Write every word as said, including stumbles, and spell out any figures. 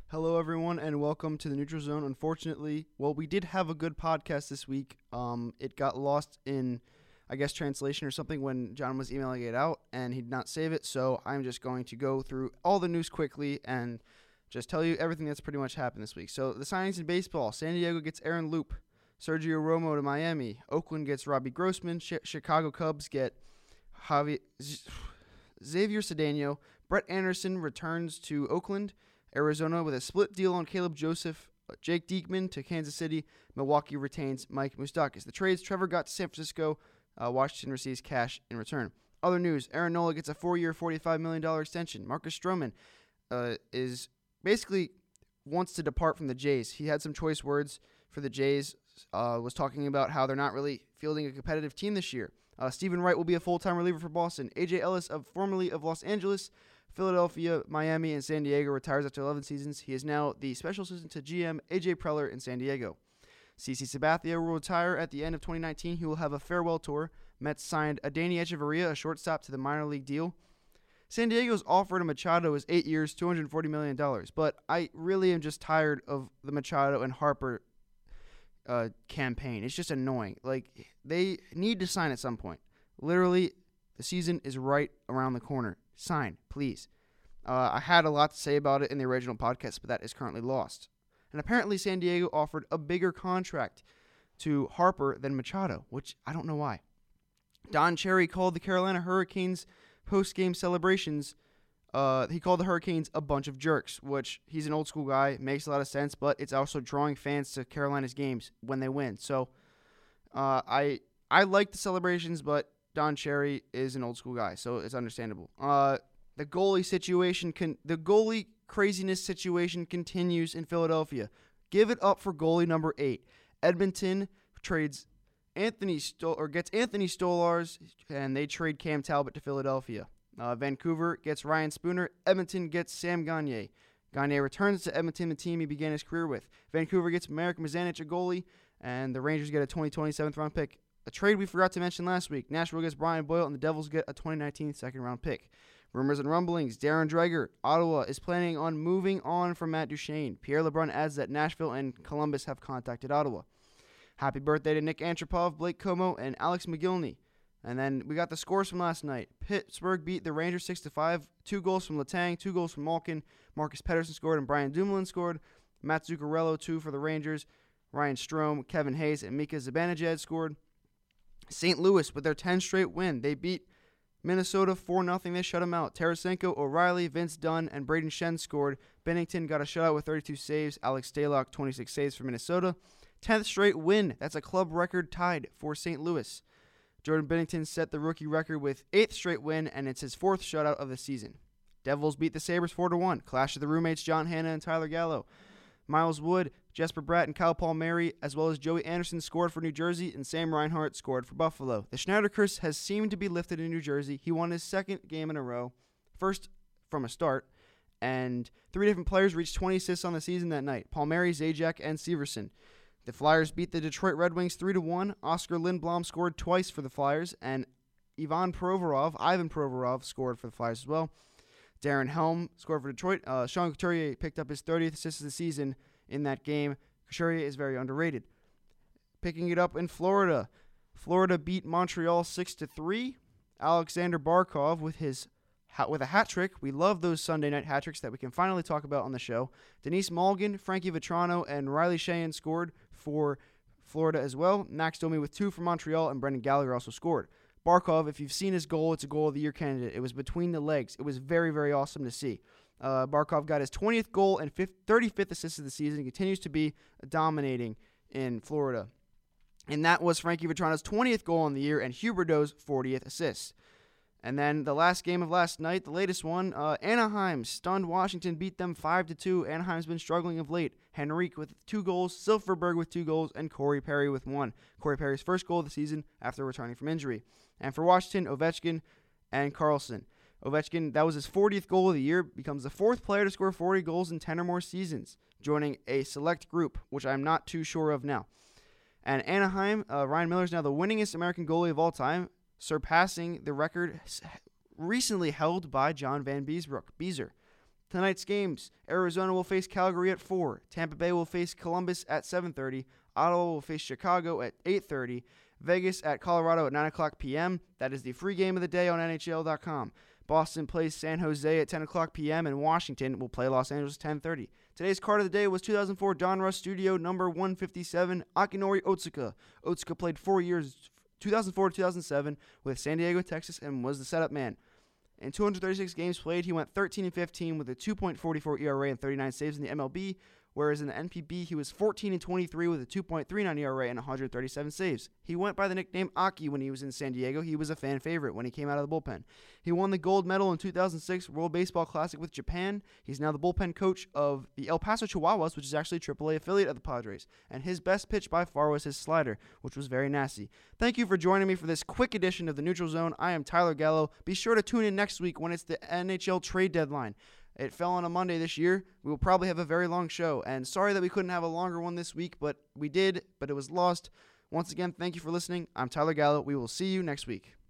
Hello, everyone, and welcome to the Neutral Zone. Unfortunately, well, we did have a good podcast this week. Um, it got lost in, I guess, translation or something when John was emailing it out, and he did not save it. So I'm just going to go through all the news quickly and just tell you everything that's pretty much happened this week. So the signings in baseball: San Diego gets Aaron Loop, Sergio Romo to Miami. Oakland gets Robbie Grossman. Ch- Chicago Cubs get Javi- Z- Xavier Cedeno. Brett Anderson returns to Oakland. Arizona with a split deal on Caleb Joseph. Jake Diekman to Kansas City. Milwaukee retains Mike Moustakas. The trades: Trevor got to San Francisco. Uh, Washington receives cash in return. Other news: Aaron Nola gets a four-year, forty-five million dollars extension. Marcus Stroman uh, is basically wants to depart from the Jays. He had some choice words for the Jays. Uh, was talking about how they're not really fielding a competitive team this year. Uh, Stephen Wright will be a full-time reliever for Boston. A J Ellis, of formerly of Los Angeles, Philadelphia, Miami, and San Diego, retires after eleven seasons. He is now the special assistant to G M A J Preller in San Diego. CeCe Sabathia will retire at the end of twenty nineteen. He will have a farewell tour. Mets signed Adeiny Echeverria, a shortstop, to the minor league deal. San Diego's offer to Machado is eight years, two hundred forty million dollars. But I really am just tired of the Machado and Harper uh, campaign. It's just annoying. Like, they need to sign at some point. Literally, the season is right around the corner. Sign, please. Uh, I had a lot to say about it in the original podcast, but that is currently lost. And apparently San Diego offered a bigger contract to Harper than Machado, which I don't know why. Don Cherry called the Carolina Hurricanes post-game celebrations. Uh, he called the Hurricanes a bunch of jerks, which he's an old school guy, makes a lot of sense, but it's also drawing fans to Carolina's games when they win. So uh, I I like the celebrations, but Don Cherry is an old school guy, so it's understandable. Uh, the goalie situation can the goalie craziness situation continues in Philadelphia. Give it up for goalie number eight. Edmonton trades Anthony Stol- or gets Anthony Stolars, and they trade Cam Talbot to Philadelphia. Uh, Vancouver gets Ryan Spooner. Edmonton gets Sam Gagner. Gagner returns to Edmonton, the team he began his career with. Vancouver gets Marek Mazanec, a goalie, and the Rangers get a twenty twenty seventh round pick. A trade we forgot to mention last week: Nashville gets Brian Boyle, and the Devils get a twenty nineteen second-round pick. Rumors and rumblings: Darren Dreger, Ottawa, is planning on moving on from Matt Duchene. Pierre LeBrun adds that Nashville and Columbus have contacted Ottawa. Happy birthday to Nick Antropov, Blake Como, and Alex McGillney. And then we got the scores from last night. Pittsburgh beat the Rangers six to five. Two goals from Letang, two goals from Malkin. Marcus Pettersson scored, and Brian Dumoulin scored. Matt Zuccarello, two for the Rangers. Ryan Strome, Kevin Hayes, and Mika Zibanejad scored. Saint Louis, with their ten straight win, they beat Minnesota four nothing. They shut them out. Tarasenko, O'Reilly, Vince Dunn, and Braden Shen scored. Bennington got a shutout with thirty-two saves. Alex Stalock, twenty-six saves for Minnesota. tenth straight win. That's a club record tied for Saint Louis. Jordan Bennington set the rookie record with eighth straight win, and it's his fourth shutout of the season. Devils beat the Sabres four to one. Clash of the roommates: John Hanna and Tyler Gallo. Miles Wood, Jesper Bratt, and Kyle Palmieri, as well as Joey Anderson, scored for New Jersey, and Sam Reinhart scored for Buffalo. The Schneider curse has seemed to be lifted in New Jersey. He won his second game in a row, first from a start, and three different players reached twenty assists on the season that night: Palmieri, Zajac, and Severson. The Flyers beat the Detroit Red Wings three to one. Oscar Lindblom scored twice for the Flyers, and Ivan Provorov, Ivan Provorov, scored for the Flyers as well. Darren Helm scored for Detroit. Uh, Sean Couturier picked up his thirtieth assist of the season in that game. Couturier is very underrated. Picking it up in Florida. Florida beat Montreal six to three. Alexander Barkov with his with a hat trick. We love those Sunday night hat tricks that we can finally talk about on the show. Denise Malgin, Frankie Vetrano, and Riley Sheehan scored for Florida as well. Max Domi with two for Montreal, and Brendan Gallagher also scored. Barkov, if you've seen his goal, it's a goal of the year candidate. It was between the legs. It was very, very awesome to see. Uh, Barkov got his twentieth goal and thirty-fifth assist of the season. He continues to be dominating in Florida. And that was Frankie Vetrano's twentieth goal on the year and Huberdeau's fortieth assist. And then the last game of last night, the latest one, uh, Anaheim stunned Washington, beat them five to two. Anaheim's been struggling of late. Henrique with two goals, Silfverberg with two goals, and Corey Perry with one. Corey Perry's first goal of the season after returning from injury. And for Washington, Ovechkin and Carlson. Ovechkin, that was his fortieth goal of the year, becomes the fourth player to score forty goals in ten or more seasons, joining a select group, which I'm not too sure of now. And Anaheim, uh, Ryan Miller is now the winningest American goalie of all time, surpassing the record recently held by John Van Beesbrook, Beezer. Tonight's games, Arizona will face Calgary at four. Tampa Bay will face Columbus at seven thirty. Ottawa will face Chicago at eight thirty. Vegas at Colorado at nine o'clock p.m. That is the free game of the day on N H L dot com. Boston plays San Jose at ten o'clock p.m. and Washington will play Los Angeles at ten thirty. Today's card of the day was two thousand four Donruss Studio number one fifty-seven, Akinori Otsuka. Otsuka played four years, two thousand four to two thousand seven, with San Diego, Texas, and was the setup man. In two hundred thirty-six games played, he went thirteen and fifteen with a two point four four E R A and thirty-nine saves in the M L B, whereas in the N P B, he was fourteen and twenty-three with a two point three nine E R A and one hundred thirty-seven saves. He went by the nickname Aki when he was in San Diego. He was a fan favorite when he came out of the bullpen. He won the gold medal in two thousand six World Baseball Classic with Japan. He's now the bullpen coach of the El Paso Chihuahuas, which is actually a triple A affiliate of the Padres. And his best pitch by far was his slider, which was very nasty. Thank you for joining me for this quick edition of the Neutral Zone. I am Tyler Gallo. Be sure to tune in next week when it's the N H L trade deadline. It fell on a Monday this year. We will probably have a very long show. And sorry that we couldn't have a longer one this week, but we did, but it was lost. Once again, thank you for listening. I'm Tyler Gallo. We will see you next week.